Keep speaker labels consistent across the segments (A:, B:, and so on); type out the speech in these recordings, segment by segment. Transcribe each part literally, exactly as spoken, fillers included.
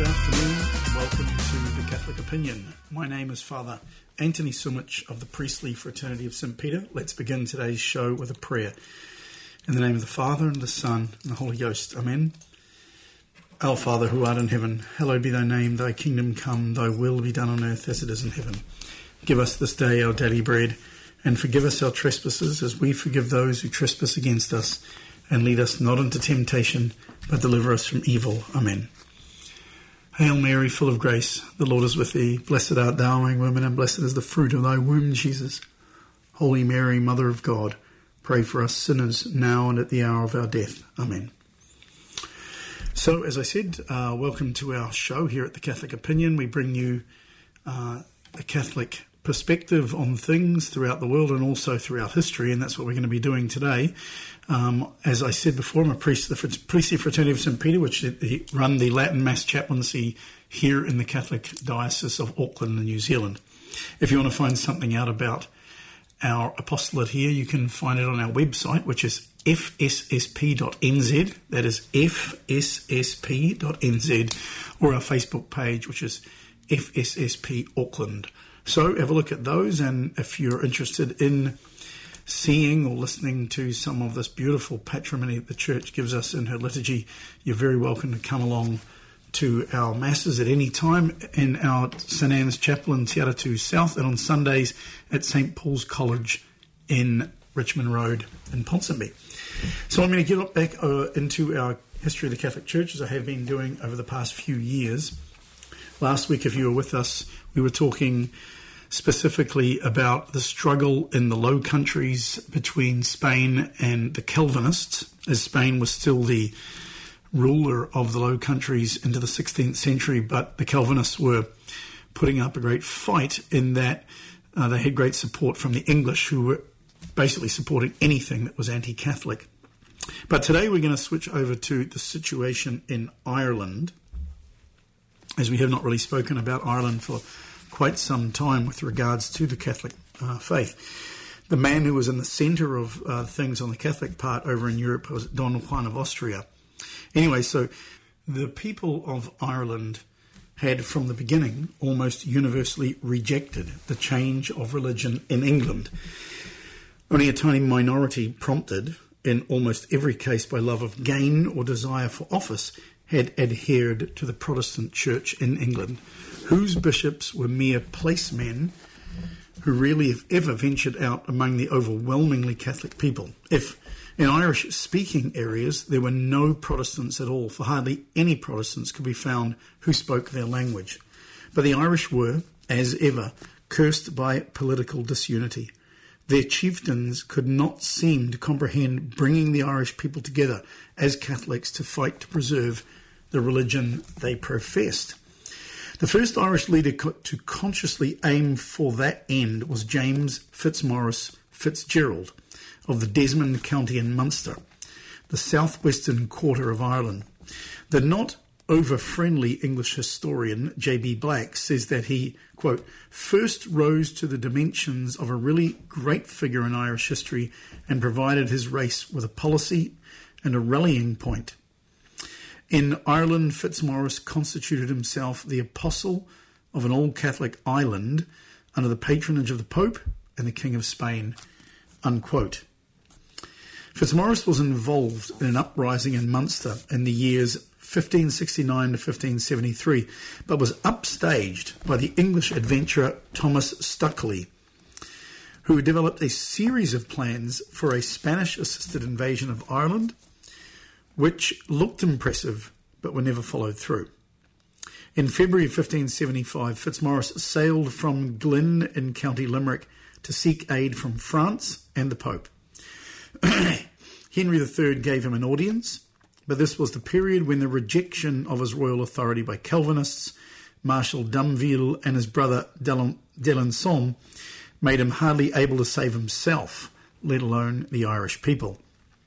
A: afternoon and welcome to The Catholic Opinion. My name is Father Anthony Sumich of the Priestly Fraternity of Saint Peter. Let's begin today's show with a prayer. In the name of the Father, and the Son, and the Holy Ghost. Amen. Our Father, who art in heaven, hallowed be thy name. Thy kingdom come, thy will be done on earth as it is in heaven. Give us this day our daily bread, and forgive us our trespasses as we forgive those who trespass against us. And lead us not into temptation, but deliver us from evil. Amen. Hail Mary, full of grace, the Lord is with thee. Blessed art thou among women, and blessed is the fruit of thy womb, Jesus. Holy Mary, Mother of God, pray for us sinners, now and at the hour of our death. Amen. So, as I said, uh, welcome to our show here at The Catholic Opinion. We bring you uh, a Catholic perspective on things throughout the world and also throughout history, and that's what we're going to be doing today. Um, as I said before, I'm a priest of the Priestly Fraternity of Saint Peter, which run the Latin Mass chaplaincy here in the Catholic Diocese of Auckland in New Zealand. If you want to find something out about our apostolate here, you can find it on our website, which is f s s p dot n z. That is f s s p dot n z, or our Facebook page, which is F S S P Auckland. So have a look at those, and if you're interested in seeing or listening to some of this beautiful patrimony that the Church gives us in her liturgy, you're very welcome to come along to our Masses at any time in our Saint Anne's Chapel in Te Atatū South, and on Sundays at Saint Paul's College in Richmond Road in Ponsonby. So I'm going to get back uh, into our history of the Catholic Church, as I have been doing over the past few years. Last week, if you were with us, we were talking specifically about the struggle in the Low Countries between Spain and the Calvinists, as Spain was still the ruler of the Low Countries into the sixteenth century, but the Calvinists were putting up a great fight in that uh, they had great support from the English, who were basically supporting anything that was anti-Catholic. But today we're going to switch over to the situation in Ireland, as we have not really spoken about Ireland for quite some time with regards to the Catholic uh, faith. The man who was in the centre of uh, things on the Catholic part over in Europe was Don Juan of Austria. Anyway, so the people of Ireland had from the beginning almost universally rejected the change of religion in England. Only a tiny minority, prompted in almost every case by love of gain or desire for office, had adhered to the Protestant Church in England, whose bishops were mere placemen who rarely, if ever, ventured out among the overwhelmingly Catholic people. If in Irish-speaking areas there were no Protestants at all, for hardly any Protestants could be found who spoke their language. But the Irish were, as ever, cursed by political disunity. Their chieftains could not seem to comprehend bringing the Irish people together as Catholics to fight to preserve the religion they professed. The first Irish leader to consciously aim for that end was James Fitzmaurice Fitzgerald of the Desmond County in Munster, the southwestern quarter of Ireland. The not over-friendly English historian J B Black says that he, quote, first rose to the dimensions of a really great figure in Irish history and provided his race with a policy and a rallying point. In Ireland, Fitzmaurice constituted himself the apostle of an old Catholic island under the patronage of the Pope and the King of Spain, unquote. Fitzmaurice was involved in an uprising in Munster in the years fifteen sixty-nine to fifteen seventy-three, but was upstaged by the English adventurer Thomas Stukeley, who developed a series of plans for a Spanish-assisted invasion of Ireland, which looked impressive but were never followed through. In February fifteen seventy-five, Fitzmaurice sailed from Glynn in County Limerick to seek aid from France and the Pope. Henry the Third gave him an audience, but this was the period when the rejection of his royal authority by Calvinists, Marshal Dumville and his brother d'Alençon, made him hardly able to save himself, let alone the Irish people.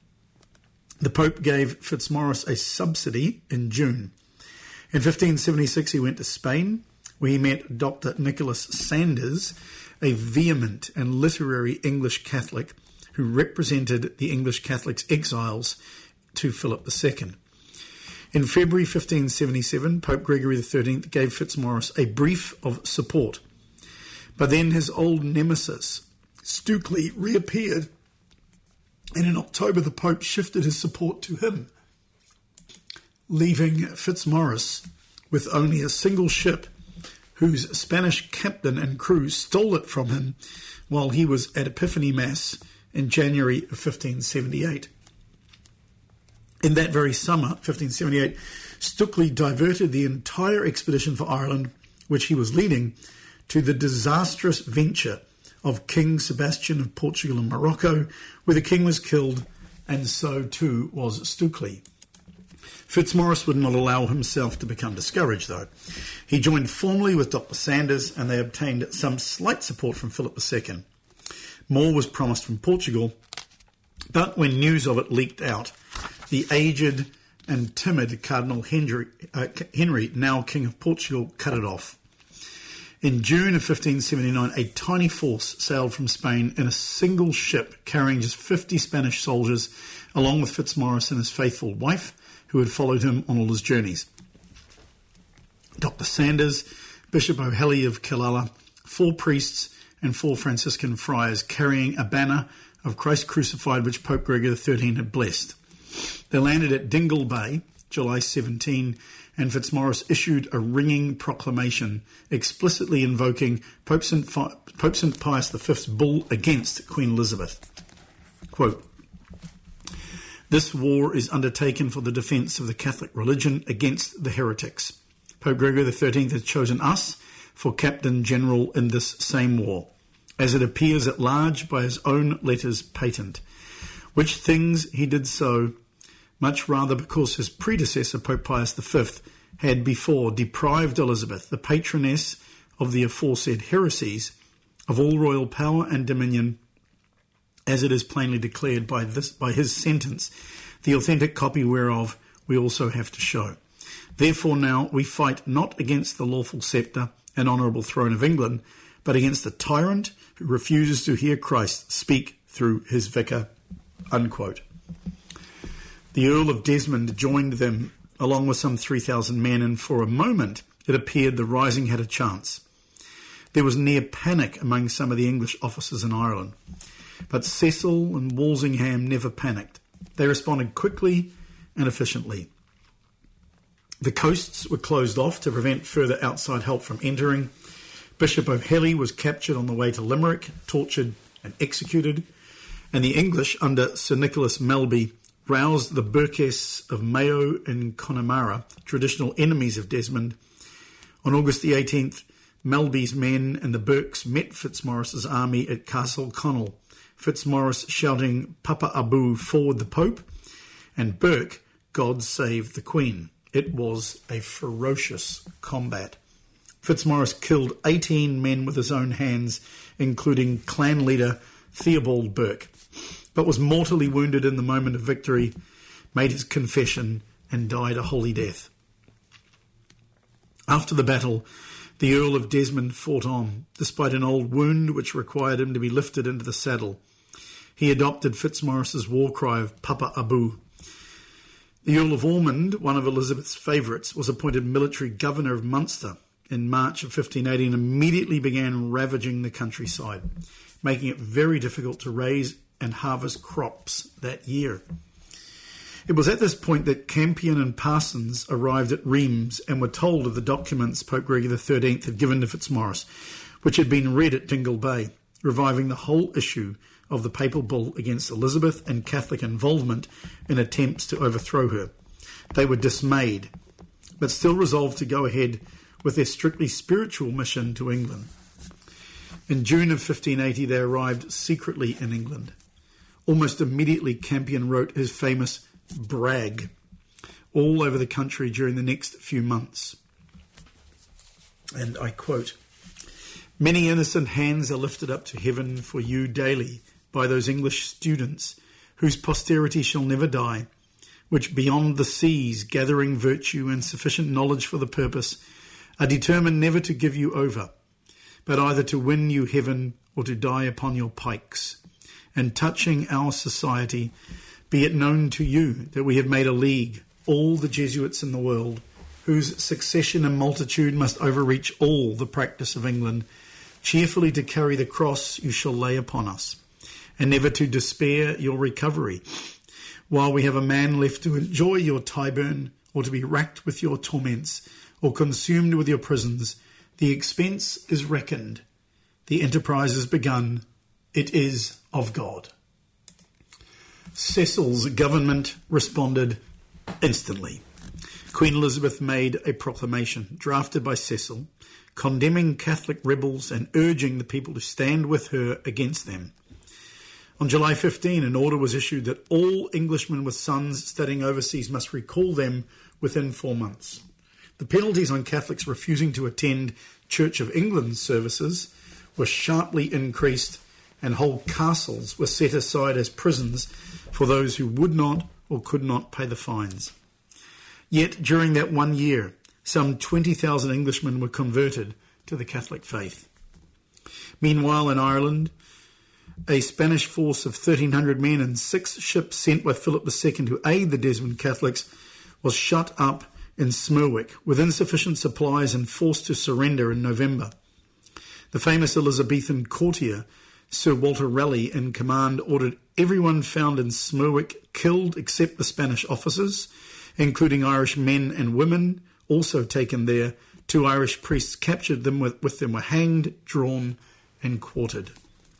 A: The Pope gave Fitzmaurice a subsidy in June. In fifteen seventy-six, he went to Spain, where he met Doctor Nicholas Sanders, a vehement and literary English Catholic who represented the English Catholics' exiles to Philip the Second. In February fifteen seventy-seven, Pope Gregory the thirteenth gave Fitzmaurice a brief of support. But then his old nemesis, Stukely, reappeared, and in October the Pope shifted his support to him, leaving Fitzmaurice with only a single ship whose Spanish captain and crew stole it from him while he was at Epiphany Mass in January of fifteen seventy-eight. In that very summer, fifteen seventy-eight, Stukely diverted the entire expedition for Ireland, which he was leading, to the disastrous venture of King Sebastian of Portugal and Morocco, where the king was killed, and so too was Stukely. Fitzmaurice would not allow himself to become discouraged, though. He joined formally with Doctor Sanders, and they obtained some slight support from Philip the Second. More was promised from Portugal, but when news of it leaked out, the aged and timid Cardinal Henry, uh, Henry, now King of Portugal, cut it off. In June of fifteen seventy-nine, a tiny force sailed from Spain in a single ship carrying just fifty Spanish soldiers, along with Fitzmaurice and his faithful wife, who had followed him on all his journeys. Doctor Sanders, Bishop O'Helly of Killala, four priests and four Franciscan friars carrying a banner of Christ crucified which Pope Gregory the thirteenth had blessed. They landed at Dingle Bay, July seventeenth, and Fitzmaurice issued a ringing proclamation explicitly invoking Pope Saint Pope Saint Pius the fifth's bull against Queen Elizabeth. Quote, "This war is undertaken for the defence of the Catholic religion against the heretics. Pope Gregory the thirteenth has chosen us for Captain General in this same war, as it appears at large by his own letters patent, which things he did so much rather because his predecessor, Pope Pius the fifth, had before deprived Elizabeth, the patroness of the aforesaid heresies, of all royal power and dominion, as it is plainly declared by this by his sentence, the authentic copy whereof we also have to show. Therefore now we fight not against the lawful sceptre and honourable throne of England, but against the tyrant who refuses to hear Christ speak through his vicar." Unquote. The Earl of Desmond joined them along with some three thousand men, and for a moment it appeared the rising had a chance. There was near panic among some of the English officers in Ireland, but Cecil and Walsingham never panicked. They responded quickly and efficiently. The coasts were closed off to prevent further outside help from entering. Bishop O'Helly was captured on the way to Limerick, tortured and executed, and the English under Sir Nicholas Melby roused the Burkess of Mayo and Connemara, traditional enemies of Desmond. On August the eighteenth, Melby's men and the Burkes met Fitzmaurice's army at Castle Connell, Fitzmaurice shouting "Papa Abu, forward the Pope," and Burke, "God save the Queen." It was a ferocious combat. Fitzmaurice killed eighteen men with his own hands, including clan leader Theobald Burke, but was mortally wounded in the moment of victory, made his confession, and died a holy death. After the battle, the Earl of Desmond fought on, despite an old wound which required him to be lifted into the saddle. He adopted Fitzmaurice's war cry of "Papa Abu." The Earl of Ormond, one of Elizabeth's favourites, was appointed military governor of Munster in March of fifteen eighty and immediately began ravaging the countryside, making it very difficult to raise and harvest crops that year. It was at this point that Campion and Parsons arrived at Rheims and were told of the documents Pope Gregory the thirteenth had given to Fitzmaurice, which had been read at Dingle Bay, reviving the whole issue of the papal bull against Elizabeth and Catholic involvement in attempts to overthrow her. They were dismayed, but still resolved to go ahead with their strictly spiritual mission to England. In June of fifteen eighty, they arrived secretly in England. Almost immediately, Campion wrote his famous brag all over the country during the next few months. And I quote, "Many innocent hands are lifted up to heaven for you daily by those English students whose posterity shall never die, which beyond the seas, gathering virtue and sufficient knowledge for the purpose, are determined never to give you over, but either to win you heaven or to die upon your pikes. And touching our society, be it known to you that we have made a league all the Jesuits in the world, whose succession and multitude must overreach all the practice of England, cheerfully to carry the cross you shall lay upon us, and never to despair your recovery, while we have a man left to enjoy your Tyburn, or to be racked with your torments, or consumed with your prisons. The expense is reckoned, the enterprise is begun, it is of God. Cecil's government responded instantly. Queen Elizabeth made a proclamation, drafted by Cecil, condemning Catholic rebels and urging the people to stand with her against them. On July fifteenth, an order was issued that all Englishmen with sons studying overseas must recall them within four months. The penalties on Catholics refusing to attend Church of England services were sharply increased, and whole castles were set aside as prisons for those who would not or could not pay the fines. Yet during that one year, some twenty thousand Englishmen were converted to the Catholic faith. Meanwhile, in Ireland, a Spanish force of thirteen hundred men and six ships sent by Philip the Second to aid the Desmond Catholics was shut up in Smerwick with insufficient supplies and forced to surrender in November. The famous Elizabethan courtier, Sir Walter Raleigh, in command, ordered everyone found in Smerwick killed except the Spanish officers, including Irish men and women, also taken there. Two Irish priests captured them, with, with them were hanged, drawn and quartered.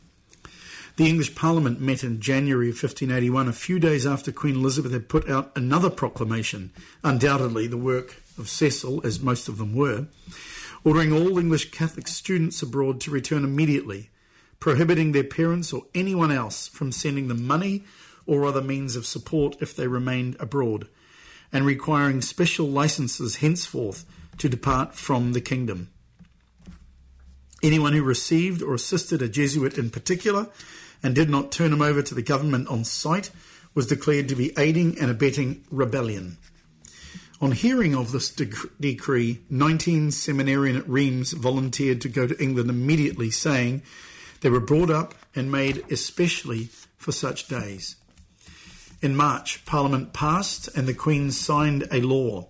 A: The English Parliament met in January of fifteen eighty-one, a few days after Queen Elizabeth had put out another proclamation, undoubtedly the work of Cecil, as most of them were, ordering all English Catholic students abroad to return immediately, prohibiting their parents or anyone else from sending them money or other means of support if they remained abroad, and requiring special licenses henceforth to depart from the kingdom. Anyone who received or assisted a Jesuit in particular and did not turn him over to the government on sight was declared to be aiding and abetting rebellion. On hearing of this dec- decree, nineteen seminarians at Reims volunteered to go to England immediately, saying they were brought up and made especially for such days. In March, Parliament passed and the Queen signed a law,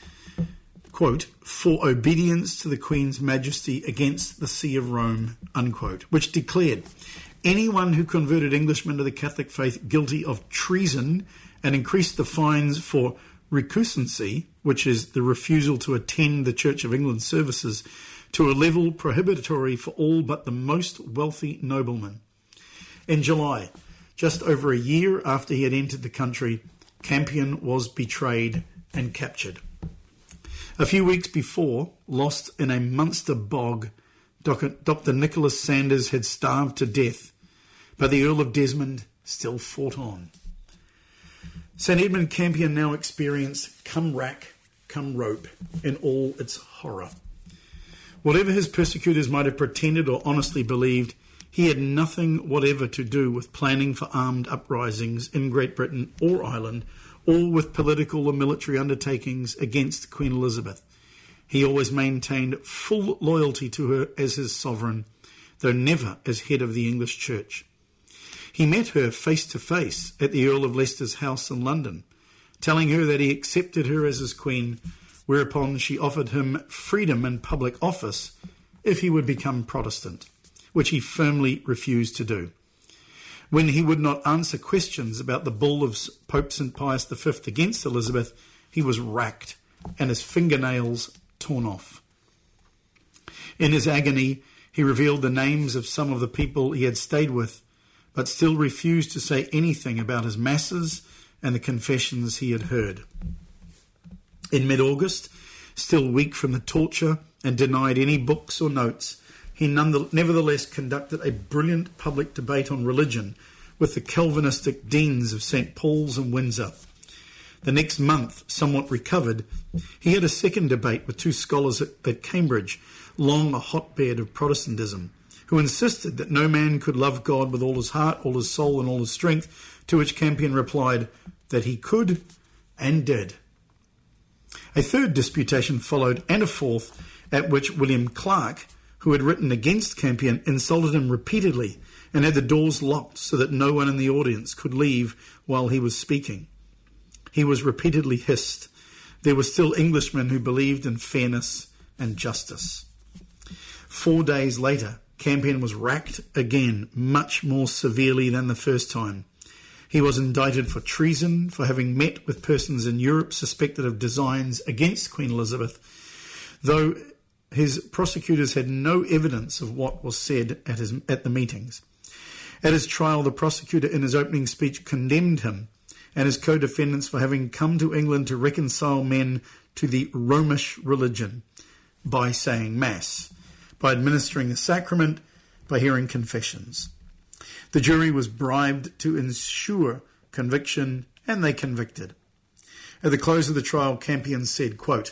A: quote, for obedience to the Queen's Majesty against the See of Rome, unquote, which declared anyone who converted Englishmen to the Catholic faith guilty of treason and increased the fines for recusancy, which is the refusal to attend the Church of England services, to a level prohibitory for all but the most wealthy noblemen. In July, just over a year after he had entered the country, Campion was betrayed and captured. A few weeks before, lost in a Munster bog, Doctor Nicholas Sanders had starved to death, but the Earl of Desmond still fought on. Saint Edmund Campion now experienced come rack, come rope in all its horror. Whatever his persecutors might have pretended or honestly believed, he had nothing whatever to do with planning for armed uprisings in Great Britain or Ireland, or with political or military undertakings against Queen Elizabeth. He always maintained full loyalty to her as his sovereign, though never as head of the English Church. He met her face to face at the Earl of Leicester's house in London, telling her that he accepted her as his queen, whereupon she offered him freedom in public office if he would become Protestant, which he firmly refused to do. When he would not answer questions about the bull of Pope Saint Pius the Fifth against Elizabeth, he was racked and his fingernails torn off. In his agony, he revealed the names of some of the people he had stayed with, but still refused to say anything about his masses and the confessions he had heard. In mid-August, still weak from the torture and denied any books or notes, he nevertheless conducted a brilliant public debate on religion with the Calvinistic deans of Saint Paul's and Windsor. The next month, somewhat recovered, he had a second debate with two scholars at, at Cambridge, long a hotbed of Protestantism, who insisted that no man could love God with all his heart, all his soul and all his strength, to which Campion replied that he could and did. A third disputation followed, and a fourth, at which William Clark, who had written against Campion, insulted him repeatedly and had the doors locked so that no one in the audience could leave while he was speaking. He was repeatedly hissed. There were still Englishmen who believed in fairness and justice. Four days later, Campion was racked again, much more severely than the first time. He was indicted for treason, for having met with persons in Europe suspected of designs against Queen Elizabeth, though his prosecutors had no evidence of what was said at his at the meetings. At his trial, the prosecutor in his opening speech condemned him and his co-defendants for having come to England to reconcile men to the Romish religion by saying Mass, by administering the sacrament, by hearing confessions. The jury was bribed to ensure conviction, and they convicted. At the close of the trial, Campion said, quote,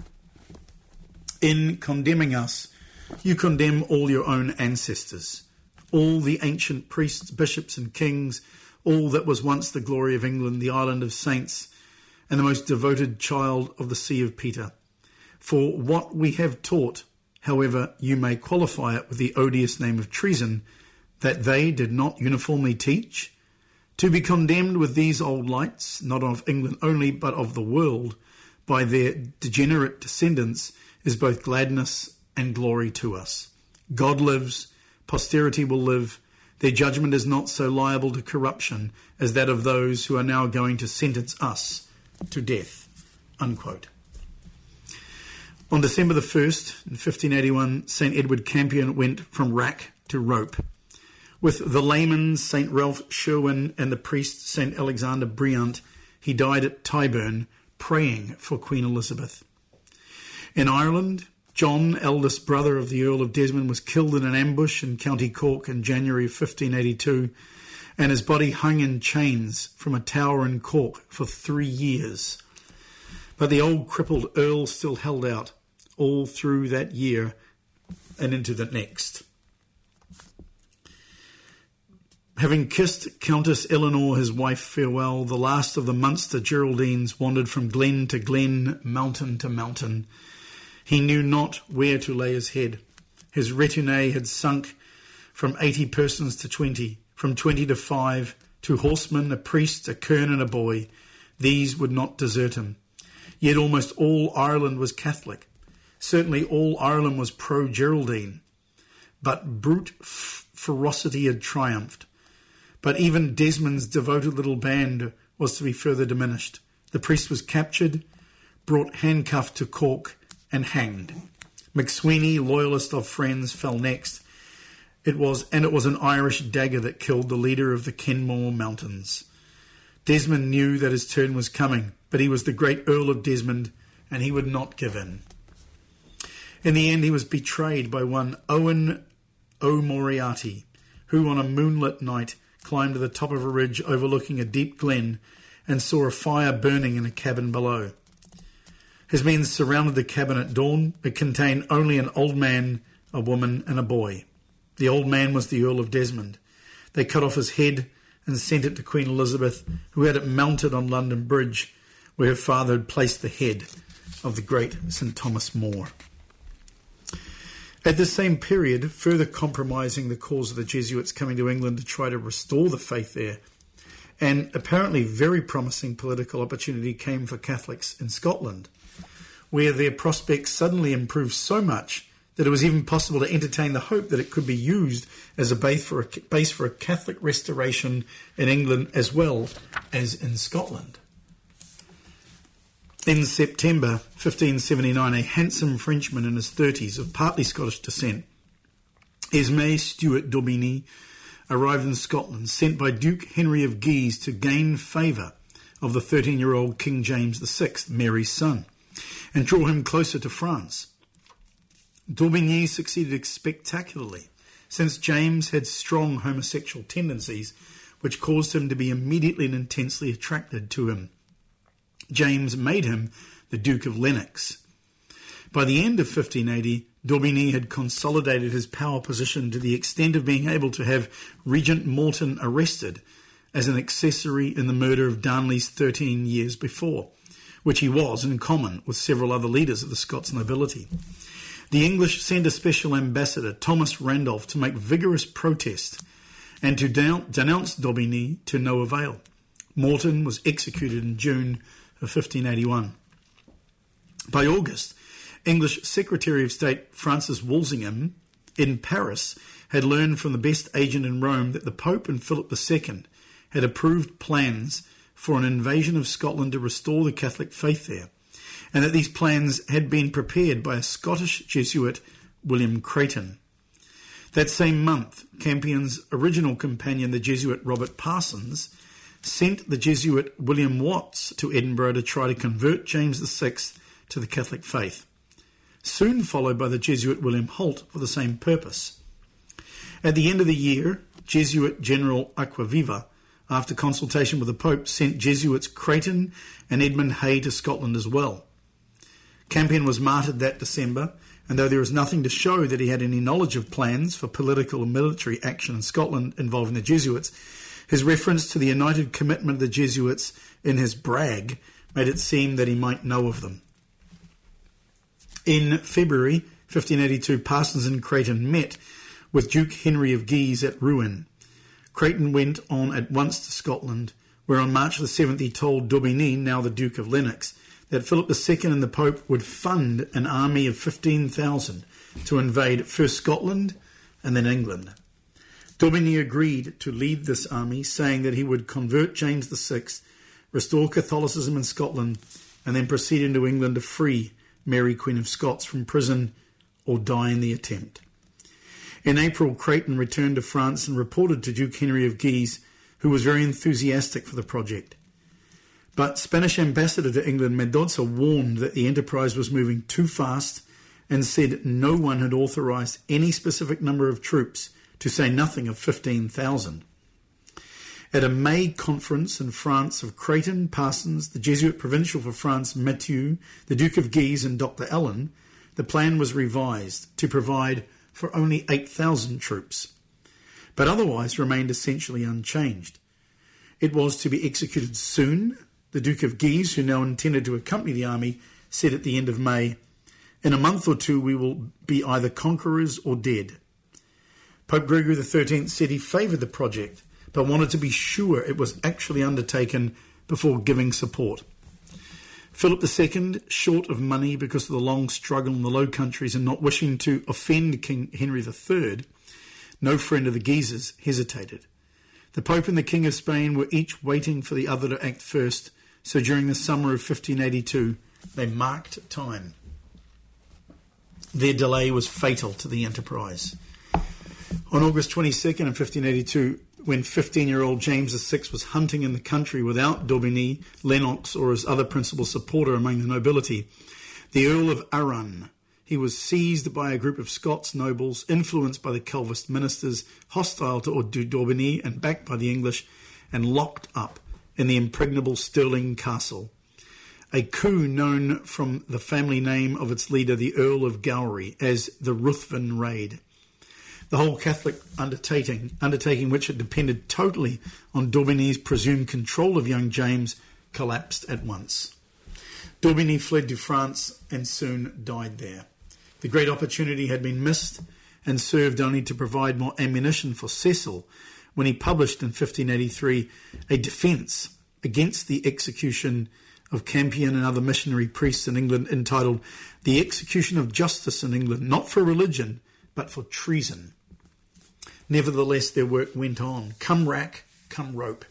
A: "In condemning us, you condemn all your own ancestors, all the ancient priests, bishops and kings, all that was once the glory of England, the island of saints, and the most devoted child of the See of Peter. For what we have taught, however you may qualify it with the odious name of treason, that they did not uniformly teach, to be condemned with these old lights, not of England only, but of the world, by their degenerate descendants, is both gladness and glory to us. God lives, posterity will live. Their judgment is not so liable to corruption as that of those who are now going to sentence us to death." Unquote. On December the first, in fifteen eighty-one, Saint Edward Campion went from rack to rope. With the layman Saint Ralph Sherwin and the priest Saint Alexander Briant, he died at Tyburn, praying for Queen Elizabeth. In Ireland, John, eldest brother of the Earl of Desmond, was killed in an ambush in County Cork in January of fifteen eighty-two, and his body hung in chains from a tower in Cork for three years. But the old crippled Earl still held out all through that year and into the next. Having kissed Countess Eleanor, his wife, farewell, the last of the Munster Geraldines wandered from glen to glen, mountain to mountain. He knew not where to lay his head. His retinue had sunk from eighty persons to twenty, from twenty to five, two horsemen, a priest, a kern and a boy. These would not desert him. Yet almost all Ireland was Catholic. Certainly all Ireland was pro-Geraldine. But brute f- ferocity had triumphed. But even Desmond's devoted little band was to be further diminished. The priest was captured, brought handcuffed to Cork, and hanged. McSweeney, loyalist of Friends, fell next. It was, and it was an Irish dagger that killed the leader of the Kenmore Mountains. Desmond knew that his turn was coming, but he was the great Earl of Desmond, and he would not give in. In the end, he was betrayed by one Owen O'Moriarty, who on a moonlit night climbed to the top of a ridge overlooking a deep glen and saw a fire burning in a cabin below. His men surrounded the cabin at dawn. It contained only an old man, a woman, and a boy. The old man was the Earl of Desmond. They cut off his head and sent it to Queen Elizabeth, who had it mounted on London Bridge, where her father had placed the head of the great Saint Thomas More. At the same period, further compromising the cause of the Jesuits coming to England to try to restore the faith there, an apparently very promising political opportunity came for Catholics in Scotland, where their prospects suddenly improved so much that it was even possible to entertain the hope that it could be used as a base for a, base for a Catholic restoration in England as well as in Scotland. In September fifteen seventy-nine, a handsome Frenchman in his thirties of partly Scottish descent, Esme Stuart d'Aubigny, arrived in Scotland, sent by Duke Henry of Guise to gain favour of the thirteen-year-old King James the Sixth, Mary's son, and draw him closer to France. D'Aubigny succeeded spectacularly, since James had strong homosexual tendencies, which caused him to be immediately and intensely attracted to him. James made him the Duke of Lennox. By the end of fifteen eighty, d'Aubigny had consolidated his power position to the extent of being able to have Regent Morton arrested as an accessory in the murder of Darnley's thirteen years before, which he was in common with several other leaders of the Scots nobility. The English sent a special ambassador, Thomas Randolph, to make vigorous protest and to denounce d'Aubigny to no avail. Morton was executed in June of fifteen eighty-one. By August, English Secretary of State Francis Walsingham in Paris had learned from the best agent in Rome that the Pope and Philip the Second had approved plans for an invasion of Scotland to restore the Catholic faith there, and that these plans had been prepared by a Scottish Jesuit, William Creighton. That same month, Campion's original companion, the Jesuit Robert Parsons, sent the Jesuit William Watts to Edinburgh to try to convert James the Sixth to the Catholic faith, soon followed by the Jesuit William Holt for the same purpose. At the end of the year, Jesuit General Aquaviva, after consultation with the Pope, sent Jesuits Creighton and Edmund Hay to Scotland as well. Campion was martyred that December, and though there is nothing to show that he had any knowledge of plans for political and military action in Scotland involving the Jesuits, his reference to the united commitment of the Jesuits in his brag made it seem that he might know of them. In February fifteen eighty-two, Parsons and Creighton met with Duke Henry of Guise at Rouen. Creighton went on at once to Scotland, where on March the seventh he told d'Aubigny, now the Duke of Lennox, that Philip the Second and the Pope would fund an army of fifteen thousand to invade first Scotland and then England. D'Aubigny agreed to lead this army, saying that he would convert James the Sixth, restore Catholicism in Scotland, and then proceed into England to free Mary, Queen of Scots, from prison or die in the attempt. In April, Creighton returned to France and reported to Duke Henry of Guise, who was very enthusiastic for the project. But Spanish ambassador to England, Mendoza, warned that the enterprise was moving too fast and said no one had authorised any specific number of troops, to say nothing of fifteen thousand. At a May conference in France of Creighton, Parsons, the Jesuit provincial for France, Mathieu, the Duke of Guise and Doctor Allen, the plan was revised to provide for only eight thousand troops, but otherwise remained essentially unchanged. It was to be executed soon. The Duke of Guise, who now intended to accompany the army, said at the end of May, "In a month or two we will be either conquerors or dead." Pope Gregory the Thirteenth said he favoured the project, but wanted to be sure it was actually undertaken before giving support. Philip the Second, short of money because of the long struggle in the Low Countries and not wishing to offend King Henry the Third, no friend of the Guises, hesitated. The Pope and the King of Spain were each waiting for the other to act first, so during the summer of fifteen eighty-two, they marked time. Their delay was fatal to the enterprise. On August twenty-second in fifteen eighty-two, when fifteen-year-old James the Sixth was hunting in the country without d'Aubigny, Lennox, or his other principal supporter among the nobility, the Earl of Arran, he was seized by a group of Scots nobles influenced by the Calvinist ministers, hostile to d'Aubigny and backed by the English, and locked up in the impregnable Stirling Castle. A coup known from the family name of its leader, the Earl of Gowrie, as the Ruthven Raid. The whole Catholic undertaking, undertaking which had depended totally on d'Aubigny's presumed control of young James, collapsed at once. D'Aubigny fled to France and soon died there. The great opportunity had been missed and served only to provide more ammunition for Cecil when he published in fifteen eighty-three a defence against the execution of Campion and other missionary priests in England, entitled The Execution of Justice in England, not for religion, but for treason. Nevertheless, their work went on. Come rack, come rope.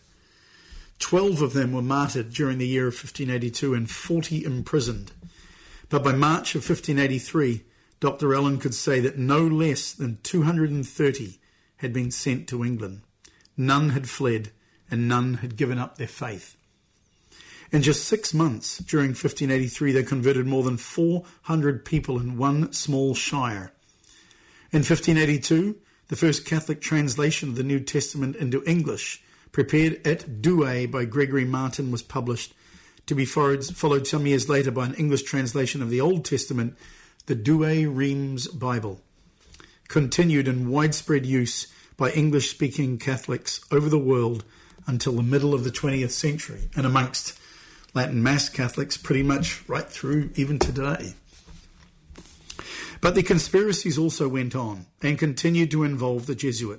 A: Twelve of them were martyred during the year of fifteen eighty-two and forty imprisoned. But by March of fifteen eighty-three, Doctor Allen could say that no less than two hundred thirty had been sent to England. None had fled, and none had given up their faith. In just six months, during fifteen eighty-three, they converted more than four hundred people in one small shire. In fifteen eighty-two, the first Catholic translation of the New Testament into English, prepared at Douay by Gregory Martin, was published, to be followed some years later by an English translation of the Old Testament, the Douay-Rheims Bible, continued in widespread use by English-speaking Catholics over the world until the middle of the twentieth century, and amongst Latin Mass Catholics pretty much right through even today. But the conspiracies also went on and continued to involve the Jesuits.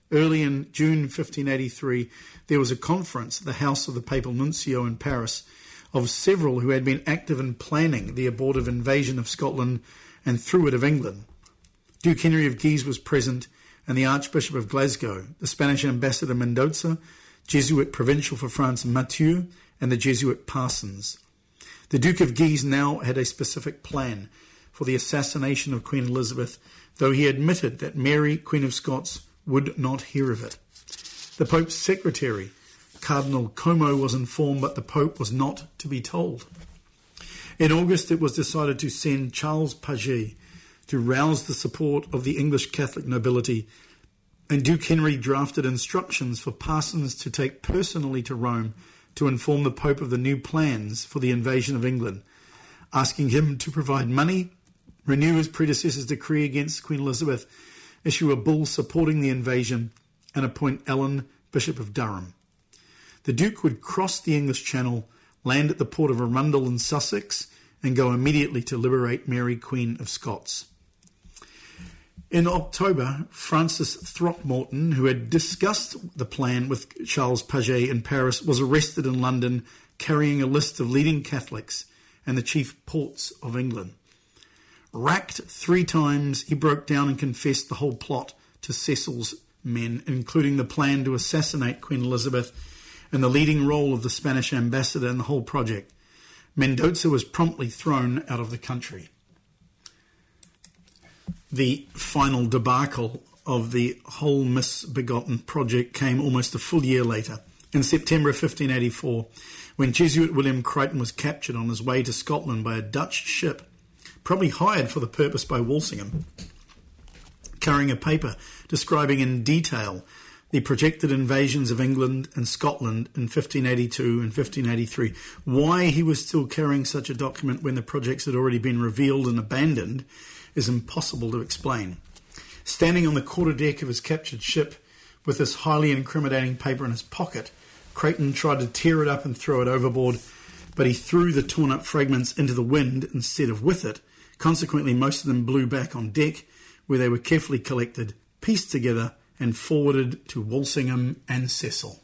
A: Early in June fifteen eighty-three, there was a conference at the house of the Papal Nuncio in Paris of several who had been active in planning the abortive invasion of Scotland and through it of England. Duke Henry of Guise was present, and the Archbishop of Glasgow, the Spanish ambassador Mendoza, Jesuit provincial for France Mathieu, and the Jesuit Parsons. The Duke of Guise now had a specific plan for the assassination of Queen Elizabeth, though he admitted that Mary, Queen of Scots, would not hear of it. The Pope's secretary, Cardinal Como, was informed, but the Pope was not to be told. In August, it was decided to send Charles Paget to rouse the support of the English Catholic nobility, and Duke Henry drafted instructions for Parsons to take personally to Rome to inform the Pope of the new plans for the invasion of England, asking him to provide money, renew his predecessor's decree against Queen Elizabeth, issue a bull supporting the invasion, and appoint Alan, Bishop of Durham. The Duke would cross the English Channel, land at the port of Arundel in Sussex, and go immediately to liberate Mary, Queen of Scots. In October, Francis Throckmorton, who had discussed the plan with Charles Paget in Paris, was arrested in London carrying a list of leading Catholics and the chief ports of England. Racked three times, he broke down and confessed the whole plot to Cecil's men, including the plan to assassinate Queen Elizabeth and the leading role of the Spanish ambassador in the whole project. Mendoza was promptly thrown out of the country. The final debacle of the whole misbegotten project came almost a full year later, in September fifteen eighty-four, when Jesuit William Crichton was captured on his way to Scotland by a Dutch ship, probably hired for the purpose by Walsingham, carrying a paper describing in detail the projected invasions of England and Scotland in fifteen eighty-two and fifteen eighty-three. Why he was still carrying such a document when the projects had already been revealed and abandoned is impossible to explain. Standing on the quarterdeck of his captured ship with this highly incriminating paper in his pocket, Crichton tried to tear it up and throw it overboard, but he threw the torn-up fragments into the wind instead of with it. Consequently, most of them blew back on deck, where they were carefully collected, pieced together, and forwarded to Walsingham and Cecil.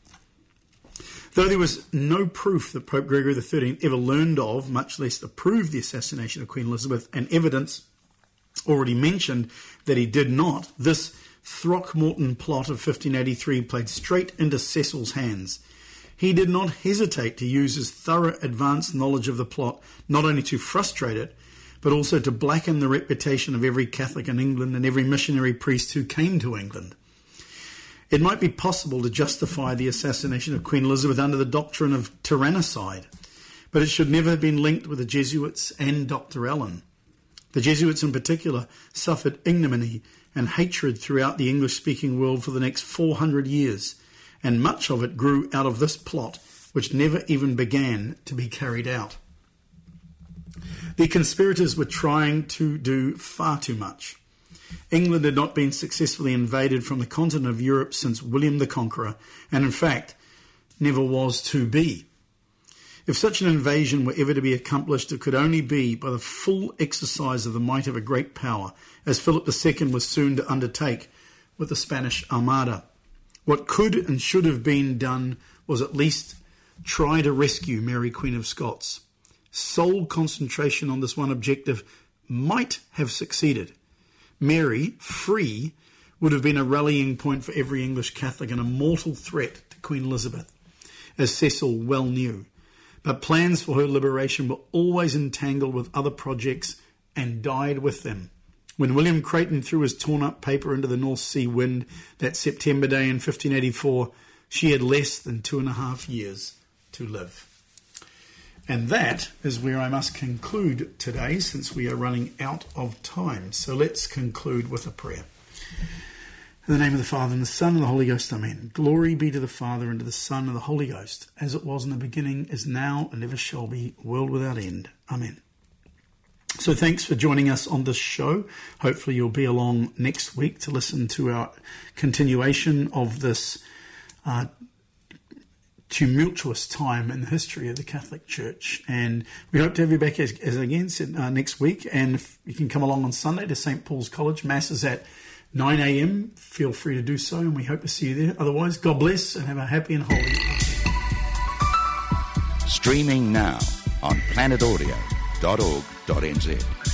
A: Though there was no proof that Pope Gregory the thirteenth ever learned of, much less approved, the assassination of Queen Elizabeth, and evidence already mentioned that he did not, this Throckmorton plot of fifteen eighty-three played straight into Cecil's hands. He did not hesitate to use his thorough advanced knowledge of the plot not only to frustrate it, but also to blacken the reputation of every Catholic in England and every missionary priest who came to England. It might be possible to justify the assassination of Queen Elizabeth under the doctrine of tyrannicide, but it should never have been linked with the Jesuits and Doctor Allen. The Jesuits in particular suffered ignominy and hatred throughout the English-speaking world for the next four hundred years, and much of it grew out of this plot, which never even began to be carried out. The conspirators were trying to do far too much. England had not been successfully invaded from the continent of Europe since William the Conqueror, and in fact, never was to be. If such an invasion were ever to be accomplished, it could only be by the full exercise of the might of a great power, as Philip the Second was soon to undertake with the Spanish Armada. What could and should have been done was at least try to rescue Mary, Queen of Scots. Sole concentration on this one objective might have succeeded. Mary, free, would have been a rallying point for every English Catholic and a mortal threat to Queen Elizabeth, as Cecil well knew. But plans for her liberation were always entangled with other projects and died with them. When William Crichton threw his torn-up paper into the North Sea wind that September day in fifteen eighty-four, she had less than two and a half years to live. And that is where I must conclude today, since we are running out of time. So let's conclude with a prayer. In the name of the Father, and the Son, and the Holy Ghost, amen. Glory be to the Father, and to the Son, and the Holy Ghost, as it was in the beginning, is now, and ever shall be, world without end. Amen. So thanks for joining us on this show. Hopefully you'll be along next week to listen to our continuation of this uh, tumultuous time in the history of the Catholic Church. And we hope to have you back as, as again uh, next week. And if you can come along on Sunday to Saint Paul's College. Mass is at nine a.m. Feel free to do so, and we hope to see you there. Otherwise, God bless and have a happy and holy.
B: Streaming now on planet audio dot org dot n z.